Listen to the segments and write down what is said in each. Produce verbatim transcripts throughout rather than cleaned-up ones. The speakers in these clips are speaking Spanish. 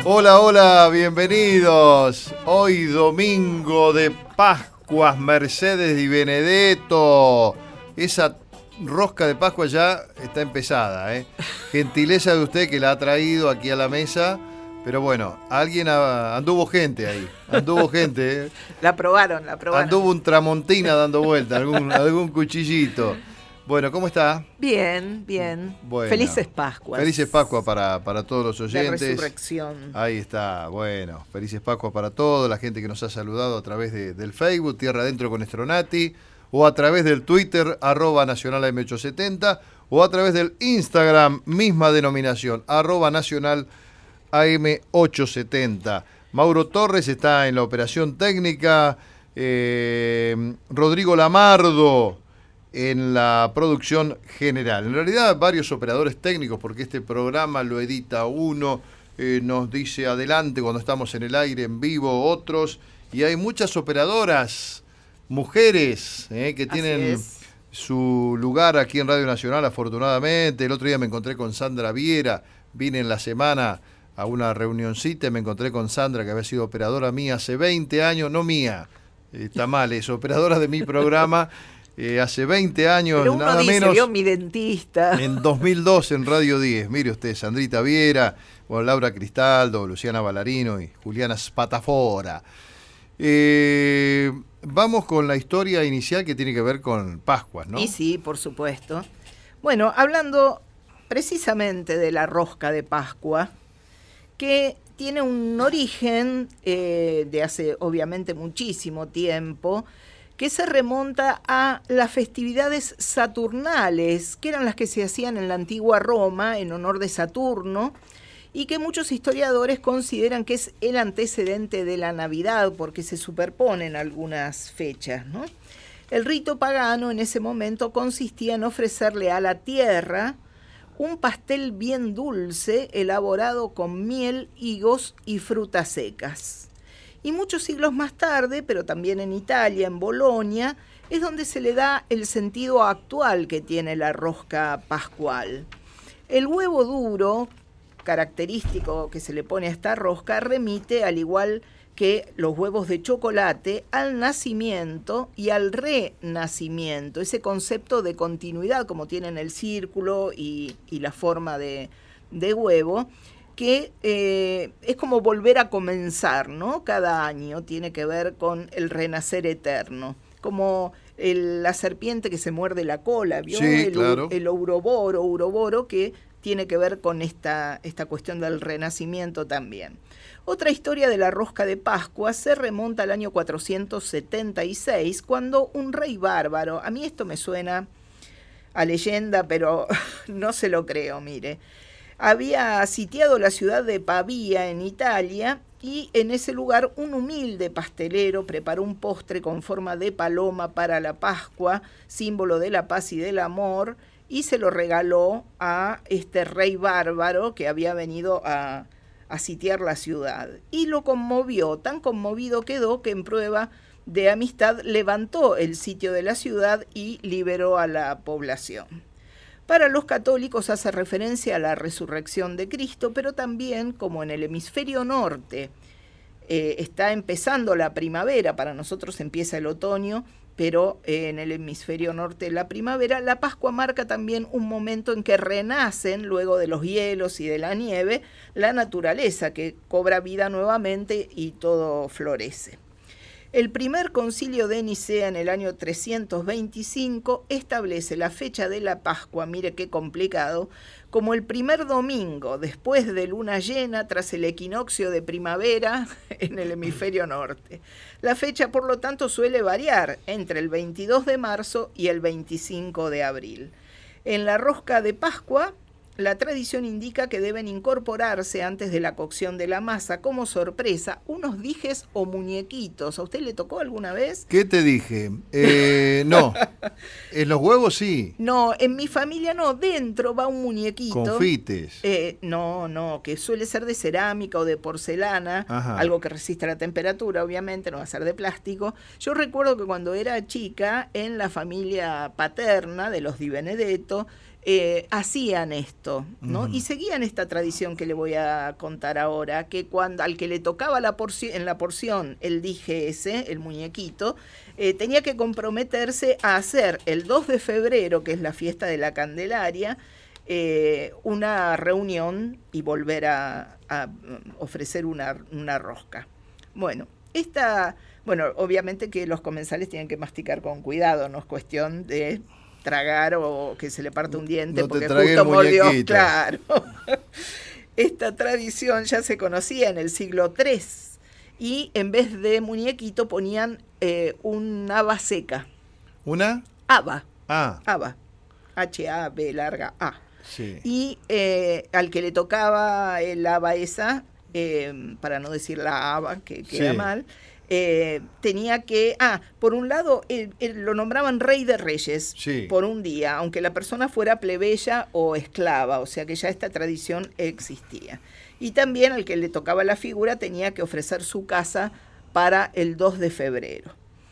Hola, hola, bienvenidos. Hoy domingo de Pascuas, Mercedes y Benedetto. Esa rosca de Pascua ya está empezada, ¿eh? Gentileza de usted que la ha traído aquí a la mesa. Pero bueno, alguien ha, anduvo gente ahí, anduvo gente. ¿eh? La probaron, la probaron. Anduvo un tramontina dando vuelta, algún, algún cuchillito. Bueno, ¿cómo está? Bien, bien. Bueno, felices Pascuas. Felices Pascuas para, para todos los oyentes. De resurrección. Ahí está, bueno, felices Pascuas para todos, la gente que nos ha saludado a través de, del Facebook, Tierra Adentro con Estronati, o a través del Twitter, arroba Nacional A M ochocientos setenta, o a través del Instagram, misma denominación, arroba Nacional A M ochocientos setenta. Mauro Torres está en la operación técnica, eh, Rodrigo Lamardo en la producción general. En realidad varios operadores técnicos, porque este programa lo edita uno, eh, nos dice adelante cuando estamos en el aire en vivo otros, y hay muchas operadoras, mujeres, eh, que tienen su lugar aquí en Radio Nacional, afortunadamente. El otro día me encontré con Sandra Viera, vine en la semana a una reunioncita y me encontré con Sandra, que había sido operadora mía hace veinte años, no mía, está mal, es operadora de mi programa. Eh, hace veinte años, Pero uno nada dice, menos. vio mi dentista. En dos mil doce en Radio diez. Mire usted, Sandrita Viera, bueno, Laura Cristaldo, Luciana Ballarino y Juliana Spatafora. Eh, vamos con la historia inicial que tiene que ver con Pascuas, ¿no? Y sí, por supuesto. Bueno, hablando precisamente de la rosca de Pascua, que tiene un origen eh, de hace obviamente muchísimo tiempo, que se remonta a las festividades saturnales, que eran las que se hacían en la antigua Roma en honor de Saturno, y que muchos historiadores consideran que es el antecedente de la Navidad, porque se superponen algunas fechas, ¿no? El rito pagano en ese momento consistía en ofrecerle a la tierra un pastel bien dulce elaborado con miel, higos y frutas secas. Y muchos siglos más tarde, pero también en Italia, en Bolonia, es donde se le da el sentido actual que tiene la rosca pascual. El huevo duro, característico que se le pone a esta rosca, remite, al igual que los huevos de chocolate, al nacimiento y al renacimiento, ese concepto de continuidad como tienen el círculo y, y la forma de, de huevo, que eh, es como volver a comenzar, ¿no? Cada año tiene que ver con el renacer eterno, como el, la serpiente que se muerde la cola, ¿vio? Sí, el, claro. el ouroboro, ouroboro, que tiene que ver con esta, esta cuestión del renacimiento también. Otra historia de la rosca de Pascua se remonta al año cuatrocientos setenta y seis, cuando un rey bárbaro, a mí esto me suena a leyenda, pero no se lo creo, mire, había sitiado la ciudad de Pavía en Italia, y en ese lugar un humilde pastelero preparó un postre con forma de paloma para la Pascua, símbolo de la paz y del amor, y se lo regaló a este rey bárbaro que había venido a, a sitiar la ciudad. Y lo conmovió, tan conmovido quedó que en prueba de amistad levantó el sitio de la ciudad y liberó a la población. Para los católicos hace referencia a la resurrección de Cristo, pero también, como en el hemisferio norte eh, está empezando la primavera, para nosotros empieza el otoño, pero eh, en el hemisferio norte la primavera, la Pascua marca también un momento en que renacen, luego de los hielos y de la nieve, la naturaleza que cobra vida nuevamente y todo florece. El primer concilio de Nicea en el año trescientos veinticinco establece la fecha de la Pascua, mire qué complicado, como el primer domingo después de luna llena tras el equinoccio de primavera en el hemisferio norte. La fecha, por lo tanto, suele variar entre el veintidós de marzo y el veinticinco de abril. En la rosca de Pascua, la tradición indica que deben incorporarse antes de la cocción de la masa, como sorpresa, unos dijes o muñequitos. ¿A usted le tocó alguna vez? ¿Qué te dije? Eh, no. En los huevos sí. No, en mi familia no. Dentro va un muñequito. Confites. Eh, no, no, que suele ser de cerámica o de porcelana, Ajá. Algo que resista la temperatura, obviamente, no va a ser de plástico. Yo recuerdo que cuando era chica, en la familia paterna de los Di Benedetto, eh, hacían esto, ¿no? Uh-huh. Y seguían esta tradición que le voy a contar ahora, que cuando al que le tocaba la porción, en la porción el dije ese, el muñequito, eh, tenía que comprometerse a hacer el dos de febrero, que es la fiesta de la Candelaria, eh, una reunión y volver a, a ofrecer una, una rosca. Bueno, esta, bueno, obviamente que los comensales tienen que masticar con cuidado, no es cuestión de tragar o que se le parte un diente no porque te justo mordió, muñequito. claro. Esta tradición ya se conocía en el siglo tercero y en vez de muñequito ponían eh, un haba seca. ¿Una? Haba. Ah. Haba. H A B larga A. Sí. Y eh, al que le tocaba el haba esa, eh, para no decir la haba, que queda Sí. mal, eh, tenía que, ah, por un lado eh, eh, lo nombraban rey de reyes Sí. por un día, aunque la persona fuera plebeya o esclava, o sea que ya esta tradición existía. Y también al que le tocaba la figura tenía que ofrecer su casa para el dos de febrero.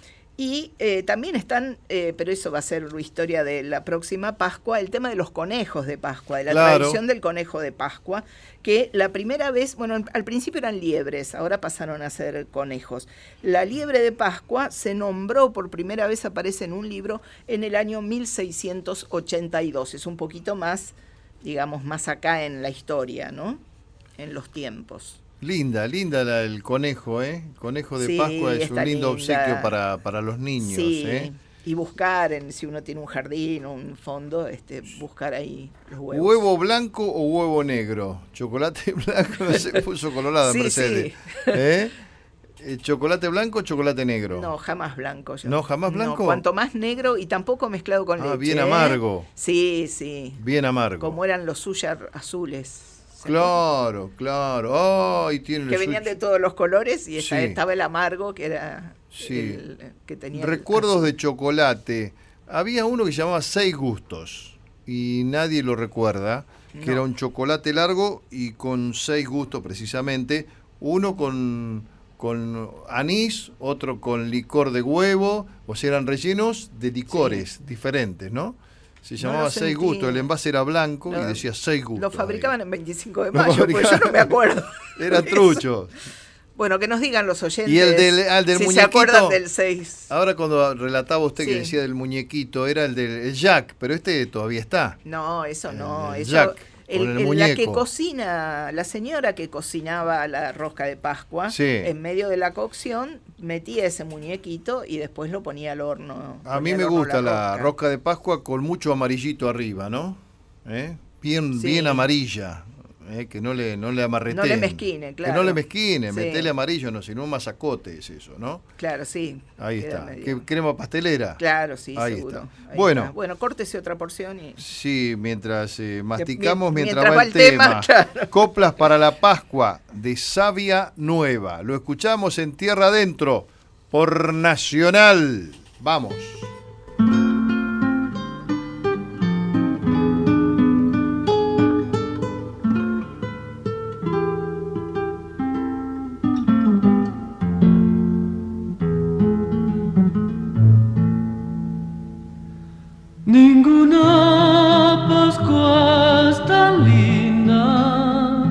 Y eh, también están, eh, pero eso va a ser la historia de la próxima Pascua, el tema de los conejos de Pascua, de la Claro. tradición del conejo de Pascua, que la primera vez, bueno, al principio eran liebres, ahora pasaron a ser conejos. La liebre de Pascua se nombró por primera vez, aparece en un libro, en el año mil seiscientos ochenta y dos. Es un poquito más, digamos, más acá en la historia, ¿no? En los tiempos. Linda, linda la, el conejo, ¿eh? Conejo de Sí, Pascua es un está lindo linda. obsequio para, para los niños, Sí, ¿eh? y buscar, en, si uno tiene un jardín o un fondo, este, buscar ahí los huevos. ¿Huevo blanco o huevo negro? Chocolate blanco, no se puso colorada, Sí, Mercedes. sí. ¿Eh? Eh, ¿Chocolate blanco o chocolate negro? No, jamás blanco. Yo. ¿No, jamás blanco? No, cuanto más negro y tampoco mezclado con Ah, leche. bien ¿eh? amargo. Sí, sí. Bien amargo. Como eran los suyas azules. ¿se Claro, claro. Ay, tiene que el venían suyo. de todos los colores y esta- Sí. estaba el amargo que era Sí. el que tenía. Recuerdos el de chocolate. Había uno que se llamaba Seis Gustos y nadie lo recuerda, que No. era un chocolate largo y con seis gustos precisamente, uno con, con anís, otro con licor de huevo, o sea, eran rellenos de licores diferentes, ¿no? Se No llamaba lo Seis sentí. Gustos, el envase era blanco No, y decía Seis Gustos. Lo fabricaban ahí. en veinticinco de Lo mayo, porque yo fabricaban. no me acuerdo. Eran de eso. truchos. Bueno, que nos digan los oyentes Y el del, al del si muñequito. se acuerdan del seis. Ahora cuando relataba usted que Sí. decía del muñequito, era el del el Jack, pero este todavía está. No, eso no. El Eso, Jack, el- con el el- la que muñeco. cocina, la señora que cocinaba la rosca de Pascua, Sí. en medio de la cocción metía ese muñequito y después lo ponía al horno. A ponía mí al me horno gusta la rosca. rosca de Pascua con mucho amarillito arriba, ¿no? ¿Eh? Bien, Sí. bien amarilla. ¿eh? Que no le, no le amarreteen. No le mezquine, Que claro. no le mezquine, Sí. metele amarillo, no, sino un masacote es eso, ¿no? Claro, sí. Ahí queda está. medio- ¿Qué, crema pastelera? Claro, sí, Ahí seguro. está. Ahí Bueno. está. Bueno, córtese otra porción y... Sí, mientras eh, masticamos, mien- mientras, mientras va el tema. claro. Coplas para la Pascua de Savia Nueva. Lo escuchamos en Tierra Adentro por Nacional. Vamos. Ninguna Pascua es tan linda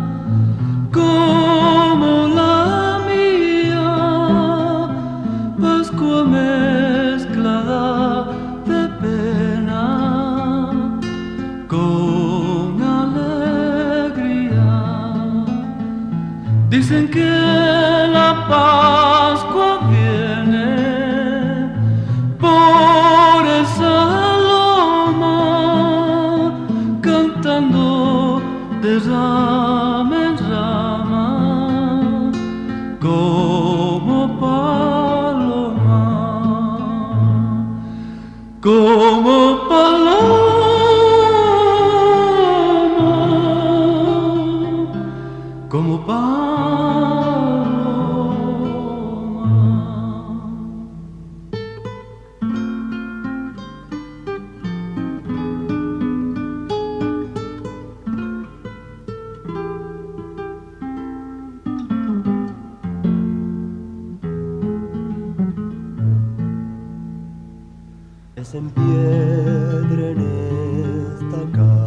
como la mía, Pascua mezclada de pena con alegría. Dicen que la Pascua viene por esa cantando de rama en rama como paloma, como paloma, como paloma. Es en piedra en esta casa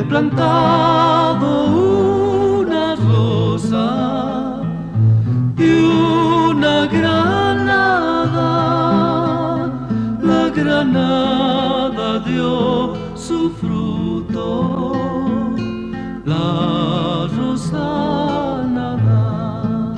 plantado una rosa y una granada, la granada dio su fruto, la rosa nada.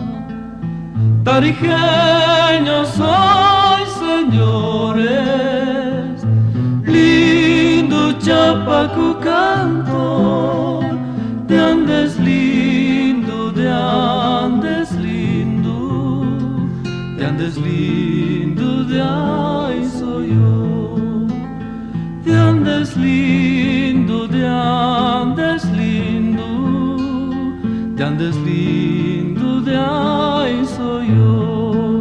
Tarijeño soy, señores, lindo chapaco canto, de Andes lindo, de Andes lindo, de Andes lindo, de ahí soy yo, de Andes lindo, de Andes lindo, de Andes lindo, de ahí soy yo.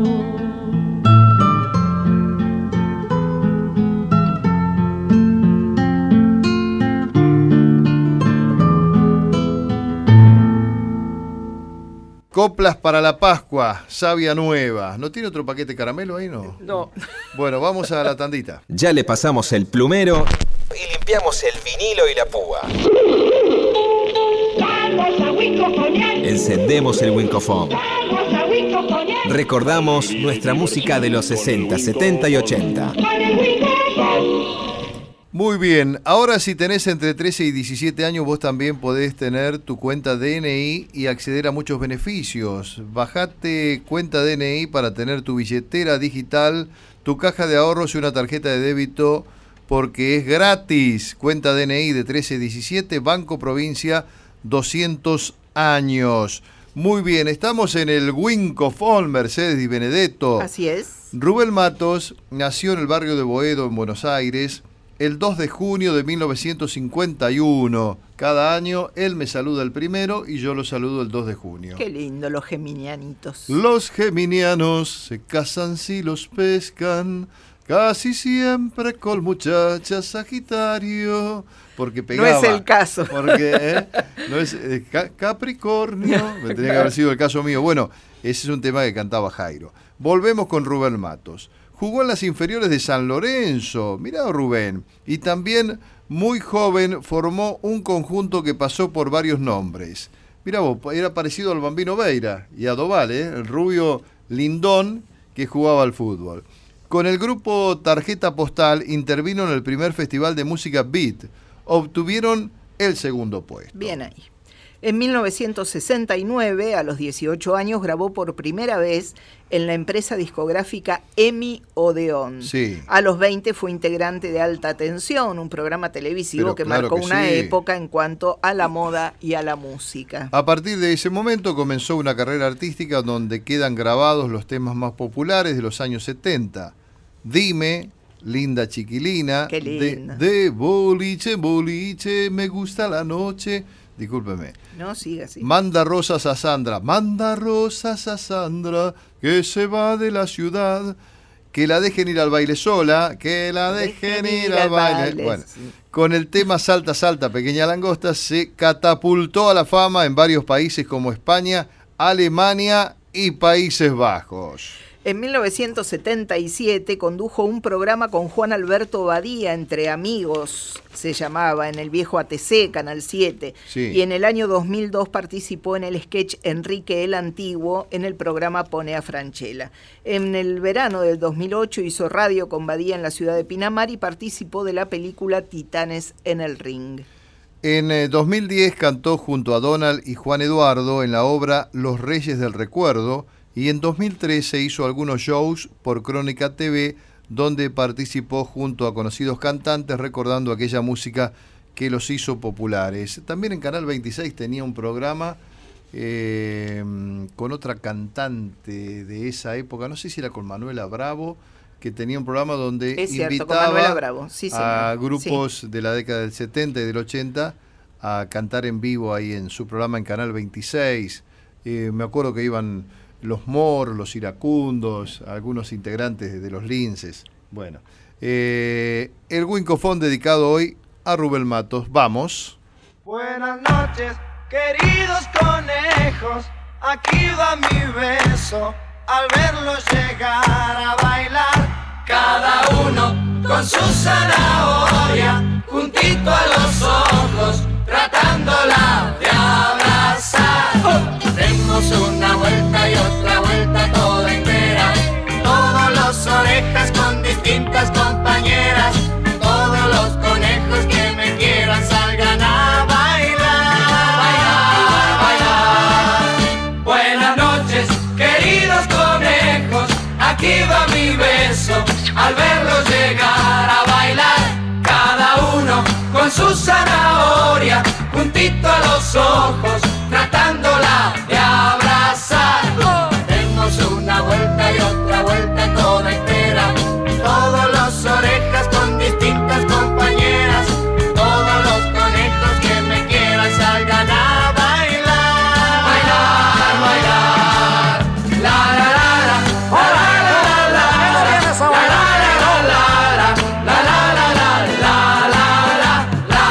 Coplas para la Pascua, Savia Nueva. ¿No tiene otro paquete caramelo ahí, no? No. Bueno, vamos a la tandita. Ya le pasamos el plumero y limpiamos el vinilo y la púa. Encendemos el Winkofon. Recordamos nuestra música de los sesenta, setenta y ochenta. Muy bien, ahora si tenés entre trece y diecisiete años, vos también podés tener tu cuenta D N I y acceder a muchos beneficios. Bajate cuenta D N I para tener tu billetera digital, tu caja de ahorros y una tarjeta de débito, porque es gratis. Cuenta D N I de trece a diecisiete, Banco Provincia, doscientos años. Muy bien, estamos en el Winkofon, Mercedes Di Benedetto. Así es. Rubén Matos nació en el barrio de Boedo, en Buenos Aires, el dos de junio de mil novecientos cincuenta y uno. Cada año él me saluda el primero y yo lo saludo el dos de junio. Qué lindo los geminianitos. Los geminianos se casan si los pescan, casi siempre con muchachas Sagitario. Porque pegaba. No es el caso. Porque ¿eh? no es eh, ca Capricornio. Me tenía que haber sido el caso mío. Bueno, ese es un tema que cantaba Jairo. Volvemos con Rubén Matos. Jugó en las inferiores de San Lorenzo, mirá Rubén, y también muy joven formó un conjunto que pasó por varios nombres. Mirá vos, era parecido al Bambino Veira y a Doval, ¿eh? El rubio lindón que jugaba al fútbol. Con el grupo Tarjeta Postal intervino en el primer festival de música Beat. Obtuvieron el segundo puesto. Bien ahí. En mil novecientos sesenta y nueve, a los dieciocho años, grabó por primera vez en la empresa discográfica EMI Odeón. Sí. A los veinte fue integrante de Alta Tensión, un programa televisivo Pero que claro marcó que una sí. época en cuanto a la moda y a la música. A partir de ese momento comenzó una carrera artística donde quedan grabados los temas más populares de los años setenta. Dime, Linda Chiquilina, Qué de, lindo. de boliche, boliche, me gusta la noche. Discúlpeme. No, siga así. Manda rosas a Sandra, manda rosas a Sandra, que se va de la ciudad, que la dejen ir al baile sola, que la dejen, dejen ir al baile. baile. Bueno, sí. Con el tema Salta, Salta, Pequeña Langosta, se catapultó a la fama en varios países como España, Alemania y Países Bajos. En mil novecientos setenta y siete condujo un programa con Juan Alberto Badía, Entre Amigos, se llamaba, en el viejo A T C, Canal siete. Sí. Y en el año dos mil dos participó en el sketch Enrique el Antiguo en el programa Pone a Franchella. En el verano del dos mil ocho hizo radio con Badía en la ciudad de Pinamar y participó de la película Titanes en el Ring. En eh, dos mil diez cantó junto a Donald y Juan Eduardo en la obra Los Reyes del Recuerdo, y en dos mil trece hizo algunos shows por Crónica T V, donde participó junto a conocidos cantantes recordando aquella música que los hizo populares. También en Canal veintiséis tenía un programa eh, con otra cantante de esa época, no sé si era con Manuela Bravo, que tenía un programa donde es cierto, invitaba Bravo. Sí, a señor. grupos Sí. de la década del setenta y del ochenta a cantar en vivo ahí en su programa en Canal veintiséis. Eh, me acuerdo que iban los Moros, los Iracundos, algunos integrantes de los Linces. Bueno, eh, el Winkofon dedicado hoy a Rubén Matos. Vamos. Buenas noches, queridos conejos. Aquí va mi beso al verlos llegar a bailar. Cada uno con su zanahoria, juntito a los ojos, tratándola de abrazar. Demos una vuelta y otra vuelta toda entera, todos los orejas con distintas compañeras, todos los conejos que me quieran salgan a bailar, bailar, bailar. Buenas noches, queridos conejos, aquí va mi beso al verlos llegar a bailar, cada uno con su zanahoria juntito a los ojos, tratándola de abrazar. Demos una vuelta y otra vuelta toda entera, todos los orejas con distintas compañeras, todos los conejos que me quieran salgan a bailar, bailar, bailar. La la la la, la la la la, la la la la, la la la la, la la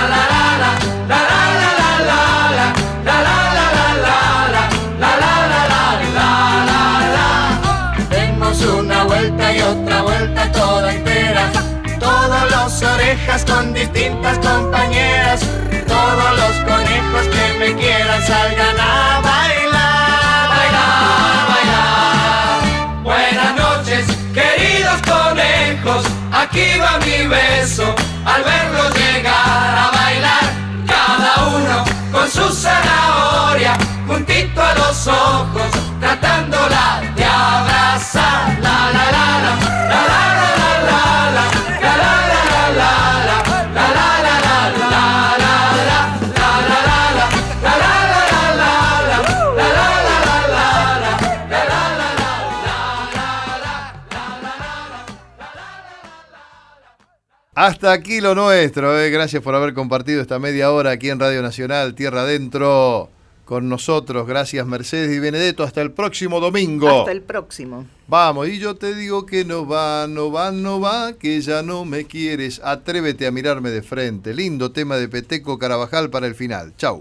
y otra vuelta toda entera, todos los orejas con distintas compañeras, todos los conejos que me quieran salgan a bailar, bailar, bailar. Buenas noches, queridos conejos, aquí va mi beso al verlos llegar a bailar, cada uno con su zanahoria juntito a los ojos, tratándola de abrazar. La la la la, la la la la la, la la la la la, la la la la la, la la la la, la la la la, la la Hasta aquí lo nuestro, eh. Gracias por haber compartido esta media hora aquí en Radio Nacional, Tierra Adentro, con nosotros. Gracias, Mercedes y Benedetto. Hasta el próximo domingo. Hasta el próximo. Vamos, y yo te digo que no va, no va, no va, que ya no me quieres. Atrévete a mirarme de frente. Lindo tema de Peteco Carabajal para el final. Chau.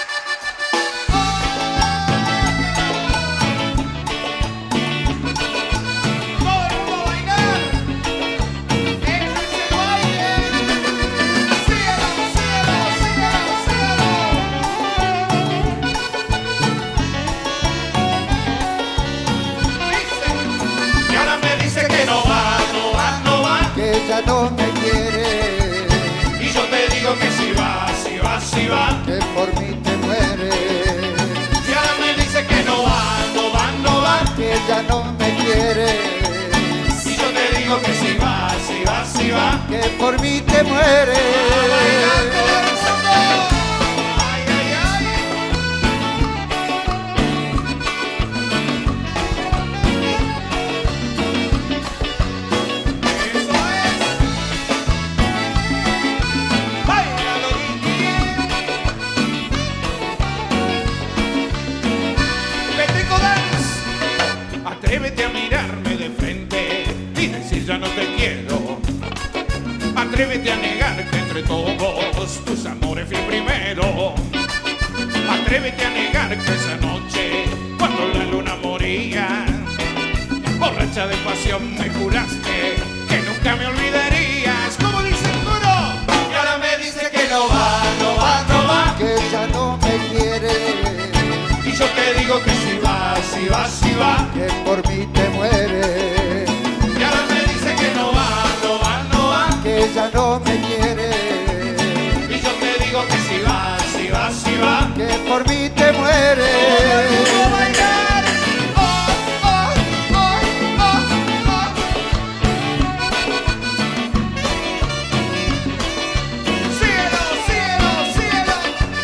Ya no me quiere, y yo te digo que si va, si va, si va, que por mí te muere. Y ahora me dice que no va, no va, no va, Que ya no me quiere, y yo te digo que si va, si va, si va, que por mí te muere. Ay, ay, ay. Eso es. Báilalo, Peteco Dance. Atrévete a mirarme de frente y decir ya no te quiero. Atrévete a negar que entre todos tus amores fui primero. Atrévete a negar que esa noche, cuando la luna moría, borracha de pasión me juraste que nunca me olvidarías. Como dice el coro. Y ahora me dice que no va, no va, no va, Que ya no me quiere, y yo te digo que si va, si va, si va, que por mí te muere. y ahora me dice que no va, no va, no va, Que ya no me quiere, y yo te digo que si va, si va, si va, que por mí te muere. Cielo, cielo, cielo.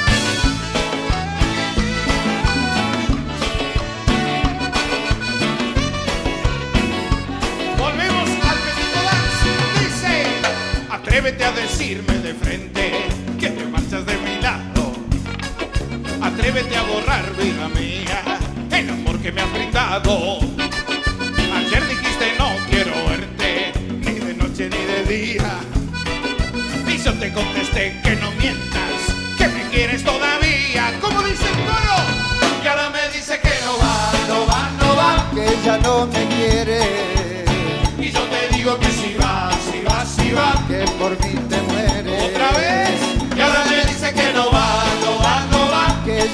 Volvemos al Peteco Dance. Dice: atrévete a decirme de frente que te marchas de mi lado. Atrévete a borrar, vida mía, el amor que me has brindado. Ayer dijiste no quiero verte, ni de noche ni de día. Y yo te contesté que no mientas, que me quieres todavía. Como dice el coro. Y ahora me dice que no va, no va, no va, Que ya no me quiere, y yo te digo que si va, si va, si va, que por mí te muere. otra vez. Y ahora me dice que no va,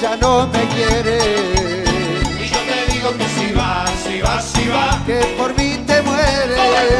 ya no me quiere. Y yo te digo que si va, si va, si va, Que por mí te mueres.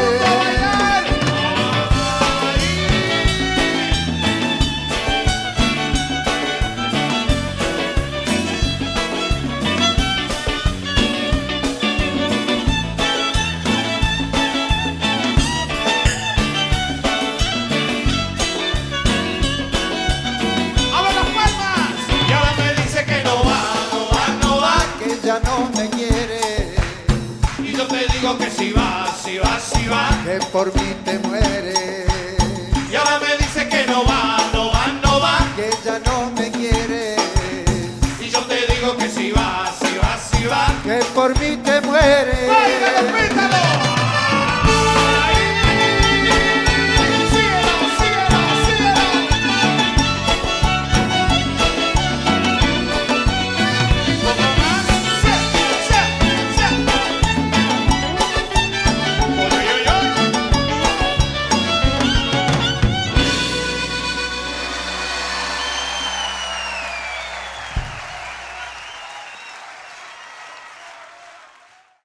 ¡abra las palmas! Y ahora me dice que no va, no va, no va. Que ya no me quiere. Y yo te digo que si va, si va, si va. Que por mí te mueres. Y ahora me dice que no va, no va, no va. Que ya no me quiere. Y yo te digo que si va, si va, si va. Que por mí te mueres.